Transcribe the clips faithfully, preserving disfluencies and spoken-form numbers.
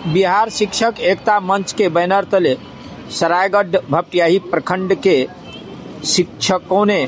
बिहार शिक्षक एकता मंच के बैनर तले सरायगढ़ भपटियाही प्रखंड के शिक्षकों ने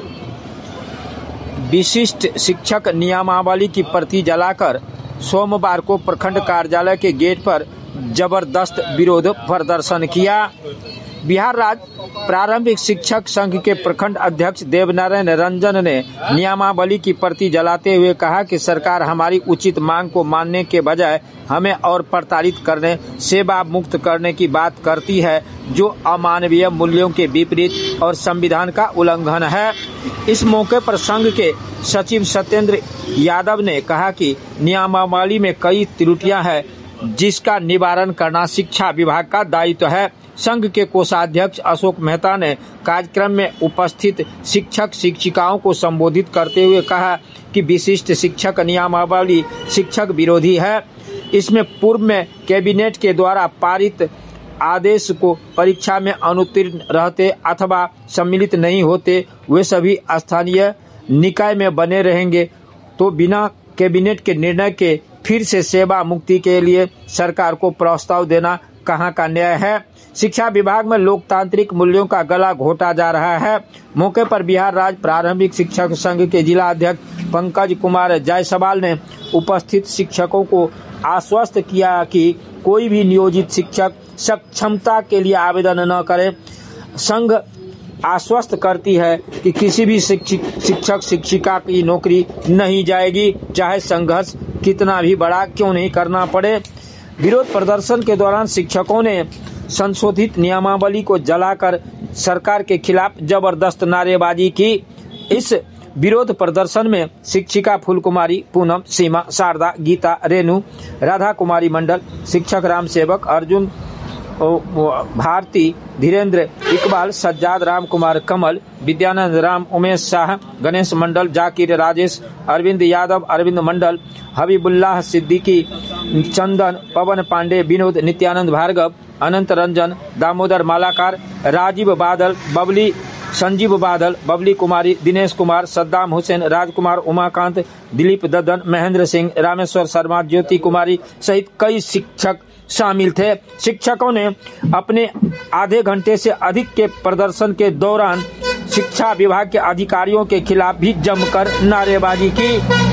विशिष्ट शिक्षक नियमावली की प्रति जलाकर सोमवार को प्रखंड कार्यालय के गेट पर जबरदस्त विरोध प्रदर्शन किया। बिहार राज्य प्रारंभिक शिक्षक संघ के प्रखंड अध्यक्ष देवनारायण रंजन ने नियमावली की प्रति जलाते हुए कहा कि सरकार हमारी उचित मांग को मानने के बजाय हमें और प्रताड़ित करने, सेवा मुक्त करने की बात करती है, जो अमानवीय मूल्यों के विपरीत और संविधान का उल्लंघन है। इस मौके पर संघ के सचिव सत्येंद्र यादव ने कहा कि नियमावली में कई त्रुटियां हैं, जिसका निवारण करना शिक्षा विभाग का दायित्व है। संघ के कोषाध्यक्ष अशोक मेहता ने कार्यक्रम में उपस्थित शिक्षक शिक्षिकाओं को संबोधित करते हुए कहा कि विशिष्ट शिक्षक नियमावली शिक्षक विरोधी है। इसमें पूर्व में कैबिनेट के द्वारा पारित आदेश को परीक्षा में अनुत्तीर्ण रहते अथवा सम्मिलित नहीं होते वे सभी स्थानीय निकाय में बने रहेंगे, तो बिना कैबिनेट के निर्णय के फिर से सेवा मुक्ति के लिए सरकार को प्रस्ताव देना कहां का न्याय है। शिक्षा विभाग में लोकतांत्रिक मूल्यों का गला घोटा जा रहा है। मौके पर बिहार राज्य प्रारंभिक शिक्षक संघ के जिला अध्यक्ष पंकज कुमार जायसवाल ने उपस्थित शिक्षकों को आश्वस्त किया कि कोई भी नियोजित शिक्षक सक्षमता के लिए आवेदन न करे। संघ आश्वस्त करती है कि किसी भी शिक्षक शिक्षिका की नौकरी नहीं जाएगी, चाहे संघर्ष कितना भी बड़ा क्यों नहीं करना पड़े। विरोध प्रदर्शन के दौरान शिक्षकों ने संशोधित नियमावली को जलाकर सरकार के खिलाफ जबरदस्त नारेबाजी की। इस विरोध प्रदर्शन में शिक्षिका फूलकुमारी, पूनम, सीमा, शारदा, गीता, रेणु, राधा कुमारी मंडल, शिक्षक राम सेवक, अर्जुन, भारती, धीरेन्द्र, इकबाल, सज्जाद, राम कुमार, कमल, विद्यानंद राम, उमेश शाह, गणेश मंडल, जाकिर, राजेश, अरविंद यादव, अरविंद मंडल, हबीबुल्लाह सिद्दीकी, चंदन, पवन पांडे, विनोद, नित्यानंद भार्गव, अनंत रंजन, दामोदर मालाकार, राजीव बादल, बबली, संजीव बादल, बबली कुमारी, दिनेश कुमार, सद्दाम हुसैन, राजकुमार, उमाकांत, दिलीप ददन, महेंद्र सिंह, रामेश्वर शर्मा, ज्योति कुमारी सहित कई शिक्षक शामिल थे। शिक्षकों ने अपने आधे घंटे से अधिक के प्रदर्शन के दौरान शिक्षा विभाग के अधिकारियों के खिलाफ भी जमकर नारेबाजी की।